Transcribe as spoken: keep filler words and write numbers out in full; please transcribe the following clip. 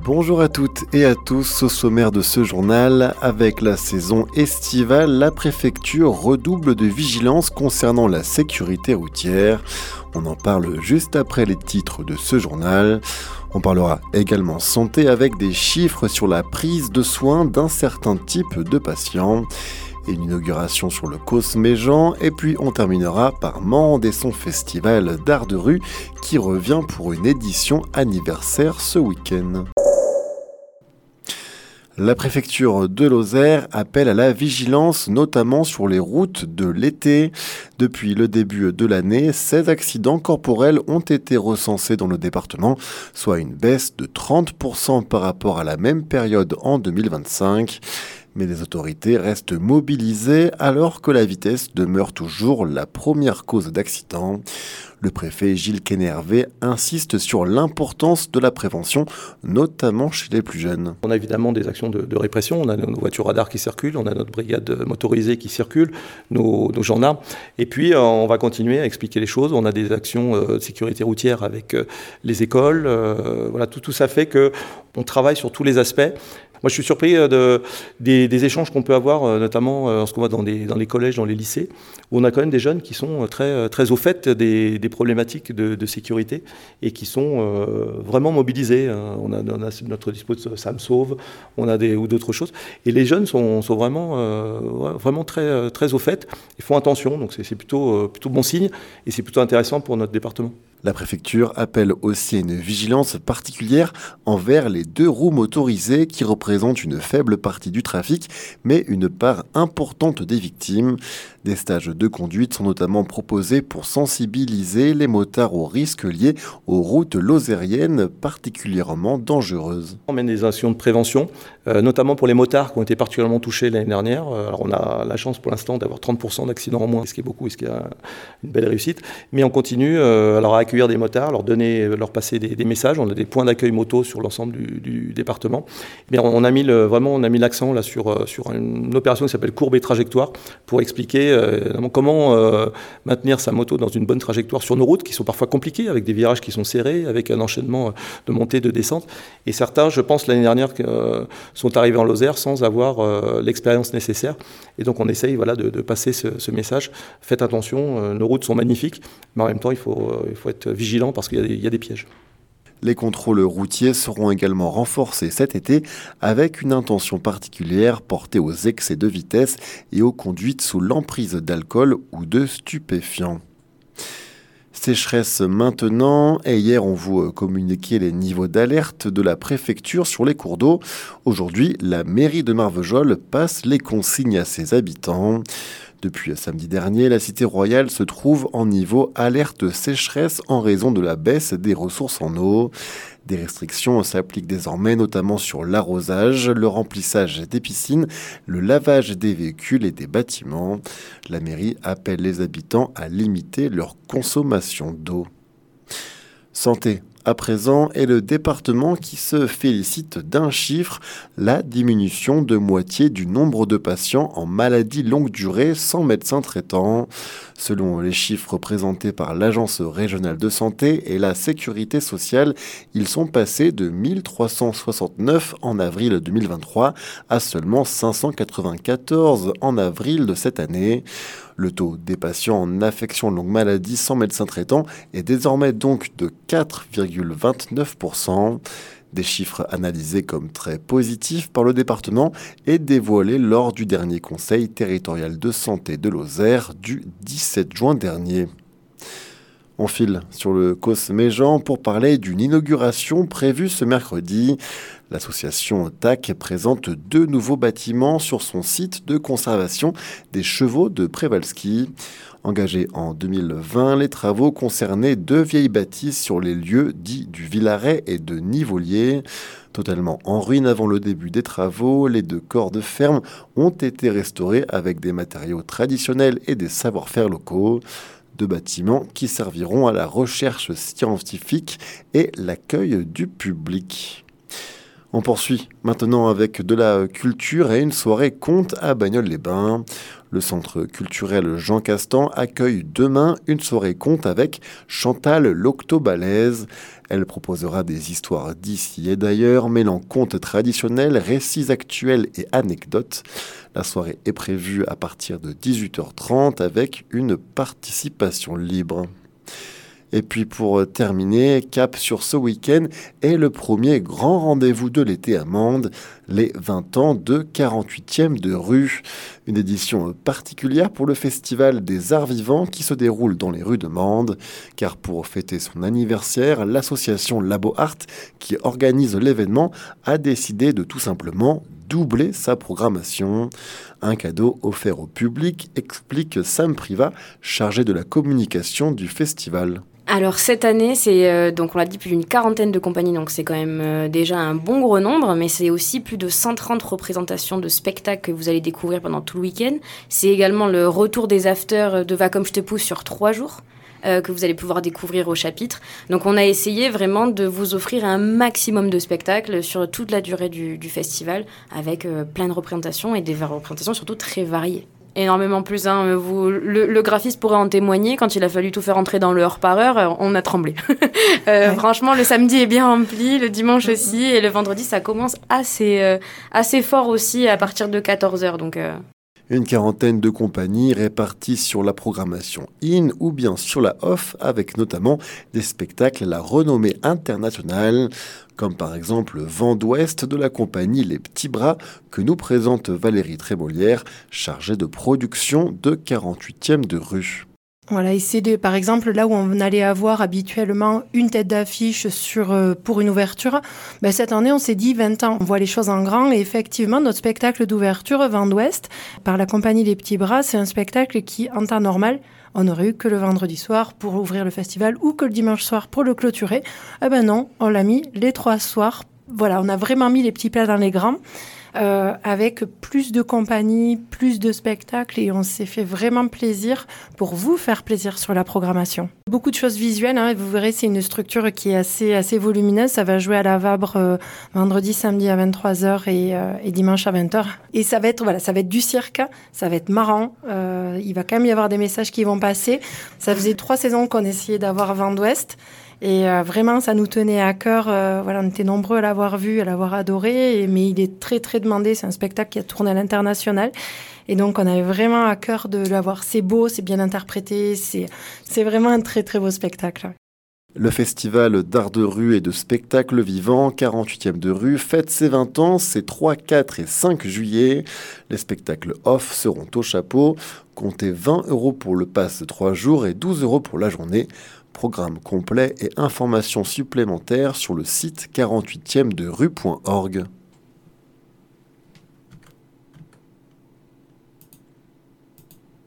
Bonjour à toutes et à tous, au sommaire de ce journal, avec la saison estivale, la préfecture redouble de vigilance concernant la sécurité routière. On en parle juste après les titres de ce journal. On parlera également santé avec des chiffres sur la prise de soins d'un certain type de patients. Et une inauguration sur le Causse Méjean, et puis on terminera par Mende et son festival d'art de rue qui revient pour une édition anniversaire ce week-end. La préfecture de Lozère appelle à la vigilance, notamment sur les routes de l'été. Depuis le début de l'année, seize accidents corporels ont été recensés dans le département, soit une baisse de trente pour cent par rapport à la même période en deux mille vingt-cinq. Mais les autorités restent mobilisées alors que la vitesse demeure toujours la première cause d'accident. Le préfet Gilles Quénervé insiste sur l'importance de la prévention, notamment chez les plus jeunes. On a évidemment des actions de, de répression, on a nos voitures radars qui circulent, on a notre brigade motorisée qui circule, nos, nos gendarmes, et puis on va continuer à expliquer les choses. On a des actions de sécurité routière avec les écoles, euh, voilà, tout, tout ça fait qu'on travaille sur tous les aspects. Moi, je suis surpris de, des, des échanges qu'on peut avoir, notamment en ce qu'on voit dans, des, dans les collèges, dans les lycées, où on a quand même des jeunes qui sont très, très au fait des, des problématiques de, de sécurité et qui sont euh, vraiment mobilisés. On a, on a notre dispositif Ça me sauve, on a des, ou d'autres choses. Et les jeunes sont, sont vraiment, euh, vraiment très, très au fait. Ils font attention, donc c'est, c'est plutôt, plutôt bon signe et c'est plutôt intéressant pour notre département. La préfecture appelle aussi à une vigilance particulière envers les deux roues motorisées qui représentent une faible partie du trafic, mais une part importante des victimes. Des stages de conduite sont notamment proposés pour sensibiliser les motards aux risques liés aux routes lozériennes particulièrement dangereuses. On mène des actions de prévention, euh, notamment pour les motards qui ont été particulièrement touchés l'année dernière. Alors on a la chance pour l'instant d'avoir trente pour cent d'accidents en moins, ce qui est beaucoup, ce qui est une belle réussite. Mais on continue euh, alors à accueillir des motards, leur donner, leur passer des, des messages. On a des points d'accueil moto sur l'ensemble du, du département. Mais on, on a mis le, vraiment on a mis l'accent là sur sur une opération qui s'appelle courbe et trajectoire pour expliquer euh, comment euh, maintenir sa moto dans une bonne trajectoire sur nos routes qui sont parfois compliquées avec des virages qui sont serrés, avec un enchaînement de montée, de descente. Et certains, je pense l'année dernière, euh, sont arrivés en Lozère sans avoir euh, l'expérience nécessaire. Et donc on essaye voilà de, de passer ce, ce message. Faites attention, euh, nos routes sont magnifiques, mais en même temps il faut euh, il faut être vigilant parce qu'il y a des, il y a des pièges. Les contrôles routiers seront également renforcés cet été avec une intention particulière portée aux excès de vitesse et aux conduites sous l'emprise d'alcool ou de stupéfiants. Sécheresse maintenant, et hier on vous communiquait les niveaux d'alerte de la préfecture sur les cours d'eau. Aujourd'hui, la mairie de Marvejols passe les consignes à ses habitants. Depuis samedi dernier, la cité royale se trouve en niveau alerte sécheresse en raison de la baisse des ressources en eau. Des restrictions s'appliquent désormais notamment sur l'arrosage, le remplissage des piscines, le lavage des véhicules et des bâtiments. La mairie appelle les habitants à limiter leur consommation d'eau. Santé. À présent, et le département qui se félicite d'un chiffre, la diminution de moitié du nombre de patients en maladie longue durée sans médecin traitant. Selon les chiffres présentés par l'Agence régionale de santé et la sécurité sociale, ils sont passés de mille trois cent soixante-neuf en avril deux mille vingt-trois à seulement cinq cent quatre-vingt-quatorze en avril de cette année. Le taux des patients en affection longue maladie sans médecin traitant est désormais donc de quatre virgule vingt-neuf pour cent. Des chiffres analysés comme très positifs par le département et dévoilés lors du dernier conseil territorial de santé de Lozère du dix-sept juin dernier. On file sur le Causse Méjean pour parler d'une inauguration prévue ce mercredi. L'association T A C présente deux nouveaux bâtiments sur son site de conservation des chevaux de Przewalski. Engagés en deux mille vingt, les travaux concernaient deux vieilles bâtisses sur les lieux dits du Villaret et de Nivolier. Totalement en ruine avant le début des travaux, les deux corps de ferme ont été restaurés avec des matériaux traditionnels et des savoir-faire locaux. Deux bâtiments qui serviront à la recherche scientifique et l'accueil du public. On poursuit maintenant avec de la culture et une soirée conte à Bagnoles-les-Bains. Le centre culturel Jean Castan accueille demain une soirée conte avec Chantal Loctobalaise. Elle proposera des histoires d'ici et d'ailleurs, mêlant contes traditionnels, récits actuels et anecdotes. La soirée est prévue à partir de dix-huit heures trente avec une participation libre. Et puis pour terminer, cap sur ce week-end est le premier grand rendez-vous de l'été à Mende, les vingt ans de quarante-huitième de rue. Une édition particulière pour le Festival des Arts Vivants qui se déroule dans les rues de Mende. Car pour fêter son anniversaire, l'association Labo Art, qui organise l'événement, a décidé de tout simplement doubler sa programmation. Un cadeau offert au public, explique Sam Privat, chargé de la communication du festival. Alors cette année, c'est euh, donc on l'a dit plus d'une quarantaine de compagnies, donc c'est quand même euh, déjà un bon gros nombre, mais c'est aussi plus de cent trente représentations de spectacles que vous allez découvrir pendant tout le week-end. C'est également le retour des afters de Va comme je te pousse sur trois jours. Euh, que vous allez pouvoir découvrir au chapitre. Donc on a essayé vraiment de vous offrir un maximum de spectacles sur toute la durée du, du festival, avec euh, plein de représentations et des représentations surtout très variées. Énormément plus, hein. Vous, le, le graphiste pourrait en témoigner. Quand il a fallu tout faire entrer dans le heure par heure, on a tremblé. euh, ouais. Franchement, le samedi est bien rempli, le dimanche mm-hmm. aussi, et le vendredi, ça commence assez, euh, assez fort aussi à partir de quatorze heures. Donc, euh... Une quarantaine de compagnies réparties sur la programmation in ou bien sur la off, avec notamment des spectacles à la renommée internationale, comme par exemple Vent d'Ouest de la compagnie Les Petits Bras, que nous présente Valérie Trémolière, chargée de production de quarante-huitième de rue. Voilà, et c'est de, par exemple là où on allait avoir habituellement une tête d'affiche sur, euh, pour une ouverture, ben cette année on s'est dit vingt ans, on voit les choses en grand et effectivement notre spectacle d'ouverture Vent d'Ouest par la compagnie Les Petits Bras, c'est un spectacle qui en temps normal on n'aurait eu que le vendredi soir pour ouvrir le festival ou que le dimanche soir pour le clôturer. Eh ben non, on l'a mis les trois soirs. Voilà, on a vraiment mis les petits plats dans les grands. Euh, avec plus de compagnies, plus de spectacles et on s'est fait vraiment plaisir pour vous faire plaisir sur la programmation. Beaucoup de choses visuelles, hein, vous verrez c'est une structure qui est assez, assez volumineuse, ça va jouer à la Vabre euh, vendredi, samedi à vingt-trois heures et, euh, et dimanche à vingt heures. Et ça va être, voilà, ça va être du cirque, ça va être marrant, euh, il va quand même y avoir des messages qui vont passer. Ça faisait trois saisons qu'on essayait d'avoir Vent d'Ouest. Et euh, vraiment, ça nous tenait à cœur. Euh, voilà, on était nombreux à l'avoir vu, à l'avoir adoré. Et, mais il est très, très demandé. C'est un spectacle qui a tourné à l'international. Et donc, on avait vraiment à cœur de l'avoir. C'est beau, c'est bien interprété. C'est, c'est vraiment un très, très beau spectacle. Le festival d'art de rue et de spectacle vivant, quarante-huitième de rue, fête ses vingt ans, c'est trois, quatre et cinq juillet. Les spectacles off seront au chapeau. Comptez vingt euros pour le pass de trois jours et douze euros pour la journée. Programme complet et informations supplémentaires sur le site quarante-huitième de rue point org.